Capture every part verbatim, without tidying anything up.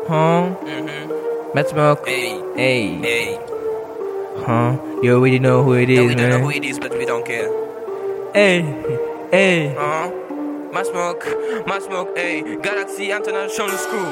Huh? Mm-hmm. Matt Smoke. Hey. Hey. Hey. Huh? You already know who it No, is, we don't know man. who it is, but we don't care. Hey. Hey. Uh-huh. My smoke, my smoke, hey. Galaxy International School.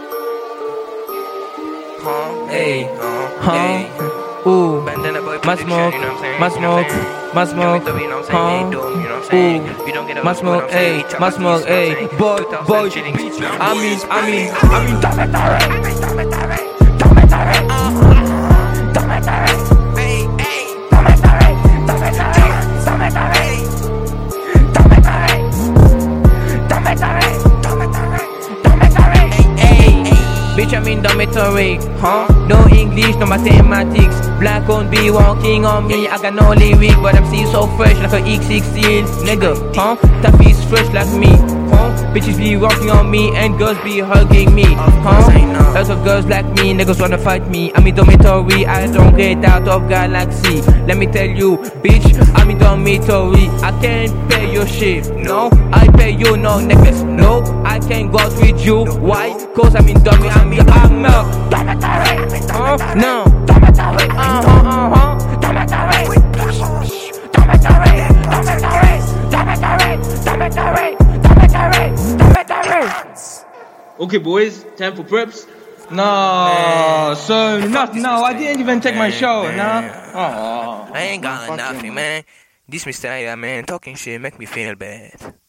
Huh? Hey. Uh-huh. Huh? Hey. Ooh. Bandana boy My production, smoke. you know what I'm saying? My You know what I'm smoke. saying? My smoke. You know what I'm saying? Huh? Hey, dome, you know what I'm saying? Ooh. You don't get My out smoke, hey, my smoke, hey, boy, boy, I mean, I mean, I mean, dormitory, dormitory, dormitory, dormitory, hey, hey, dormitory, dormitory, dormitory, dormitory, dormitory, dormitory, dormitory, hey, hey, bitch, I'm in dormitory, huh? No English, no mathematics. Black on be walking on me. I got no lyric, but I'm still so fresh like a X sixteen, nigga, huh? Taffy's fresh like me, huh? Bitches be walking on me and girls be hugging me, huh? Lots of girls like me, niggas wanna fight me. I'm in dormitory, I don't get out of galaxy. Let me tell you, bitch, I'm in dormitory. I can't pay your shit, no. I pay you no necklace, no. I can't go out with you, why? Cause I'm in dormitory, I'm in dormitory, huh? No. Dormitory, uh-huh, uh-huh. Dormitory, dormitory, dormitory, dormitory, dormitory, dormitory, dormitory. Okay, boys, time for preps. No, so not now. I didn't even take my shower. Nah. Oh, I ain't got nothing, man. This Mister Aya, man, talking shit make me feel bad.